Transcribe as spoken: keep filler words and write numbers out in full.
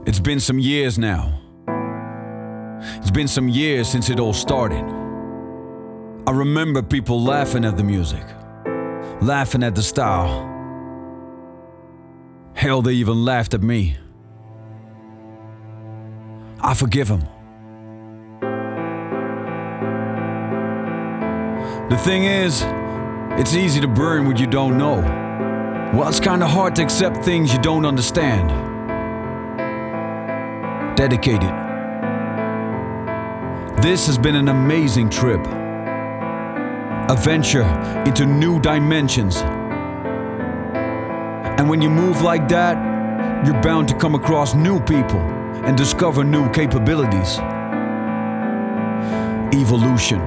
It's been some years now. It's been some years since it all started. I remember people laughing at the music, laughing at the style. Hell, they even laughed at me. I forgive them. The thing is, it's easy to burn what you don't know. Well, it's kinda hard to accept things you don't understand. Dedicated. This has been an amazing trip. A venture into new dimensions. And when you move like that, you're bound to come across new people and discover new capabilities. Evolution.